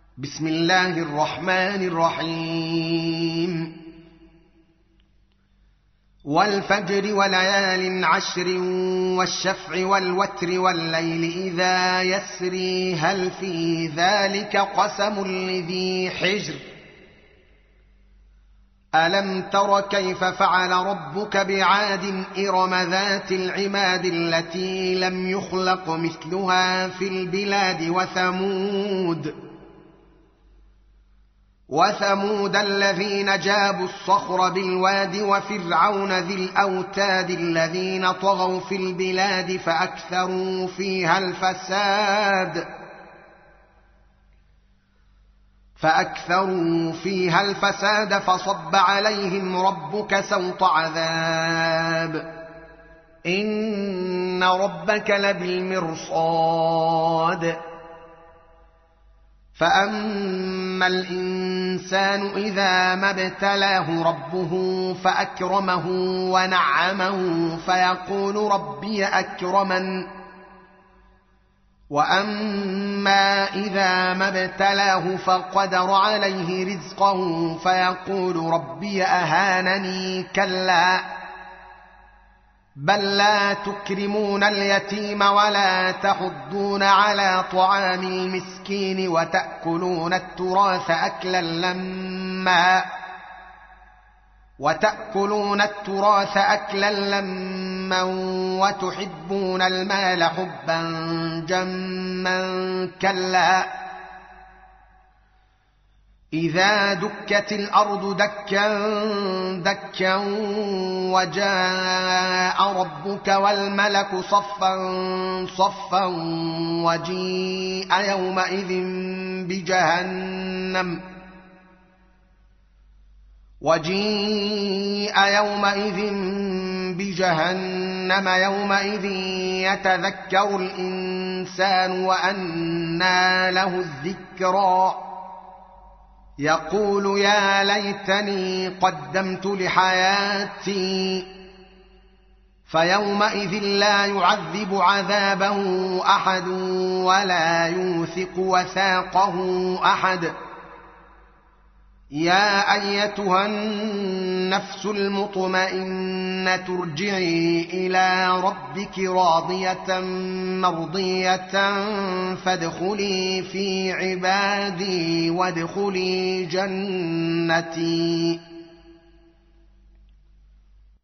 بسم الله الرحمن الرحيم والفجر وليال عشر والشفع والوتر والليل إذا يسري هل في ذلك قسم لذي حجر ألم تر كيف فعل ربك بعاد إرم ذات العماد التي لم يخلق مثلها في البلاد وثمود الذين جابوا الصخر بالواد وفرعون ذي الأوتاد الذين طغوا في البلاد فأكثروا فيها الفساد فصب عليهم ربك سوط عذاب إن ربك لبالمرصاد فأما الإنسان إذا ما ابتلاه ربه فأكرمه ونعمه فيقول ربي أكرمن وأما إذا ما ابتلاه فقدر عليه رزقه فيقول ربي أهانني كلا بل لا تكرمون اليتيم ولا تحضون على طعام المسكين وتأكلون التراث أكلا لما وتحبون المال حبا جما كلا إذا دكت الأرض دكا دكا وجاء ربك والملك صفا صفا وجيء يومئذ بجهنم يومئذ يتذكر الإنسان وأنى له الذكرى يقول يا ليتني قدمت لحياتي فيومئذ لا يعذب عذابه أحد ولا يوثق وثاقه أحد يا أيتها النفس المطمئنة ارجعي إلى ربك راضية مرضية فادخلي في عبادي وادخلي جنتي